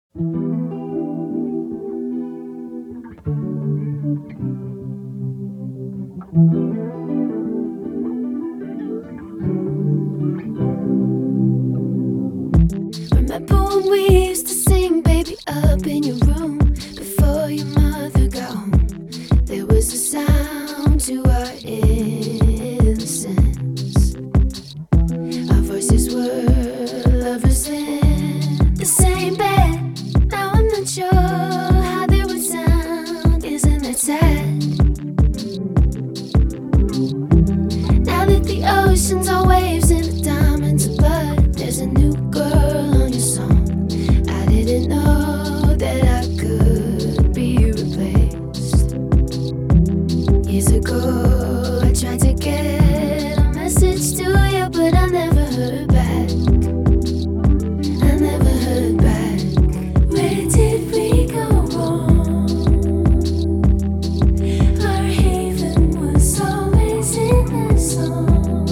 Remember when we used to sing, baby, up in your room before your mother got home? There was a sound to our innocence. Our voices were lovers in the same bed. Now I'm not sure how they would sound. Isn't that sad? Now that the oceans are waves and the diamonds are blood, there's a new girl on your song. I didn't know that I could be replaced. Years ago, I tried to get a message to you, but I never heard back. I never heard back. Where did we go wrong? Our haven was always in the song,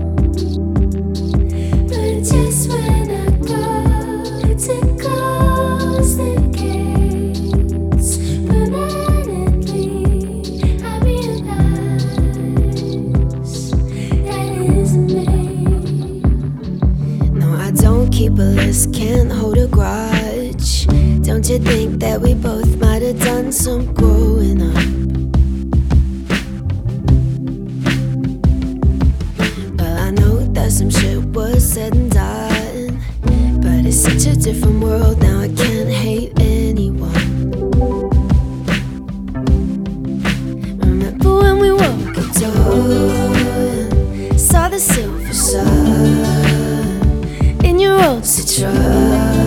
but just when I go to close the gates permanently, I realize that isn't me. No, I don't keep a list, can't hold a grudge. Don't you think that we both might have done some growing up? Well, I know that some shit was said and done, but it's such a different world now, I can't hate anyone. Remember when we woke up to saw the silver sun in your old Citroen?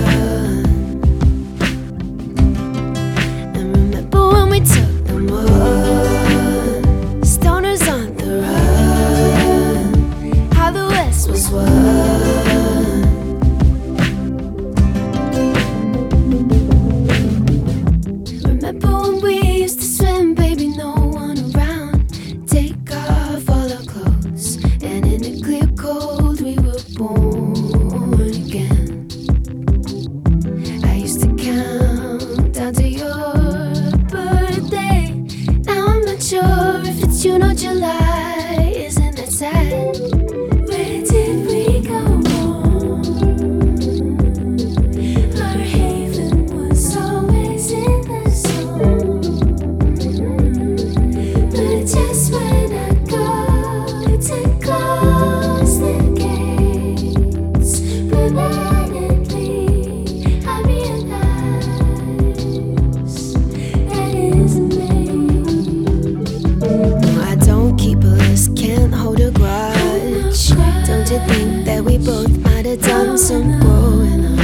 And remember when we took the moon, stoners on the run, how the West was won. Remember when we used to swim, baby, no one around. Take off all our clothes, and in the clear cold we were born again. I used to count down to your birthday. Now I'm not sure if it's June or July. Isn't that sad? Where did we go wrong? Our haven was always in the song, but just when I go to close the gates permanently, I realize that isn't me. No, I don't keep a list, can't hold a grudge. Don't you think that we both might have done some growing up?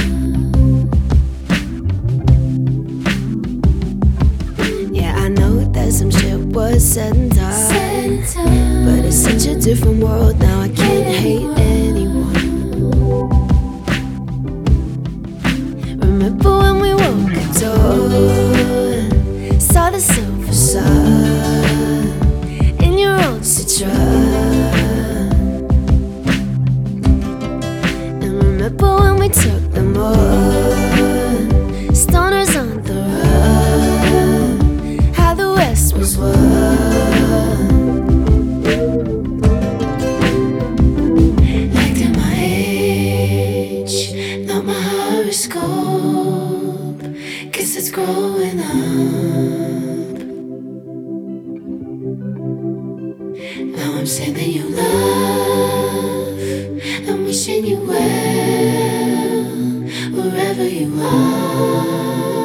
Yeah, I know that some shit was said and done, but it's such a different world now, I can't hate anyone. Remember when we woke up to saw the silver sun in your old Citroen? And remember when we took the moon, stoners on the run, how the West was won. Like to my age, not my horoscope, 'cause it's growing up. Now I'm sending you love and wishing you well wherever you are.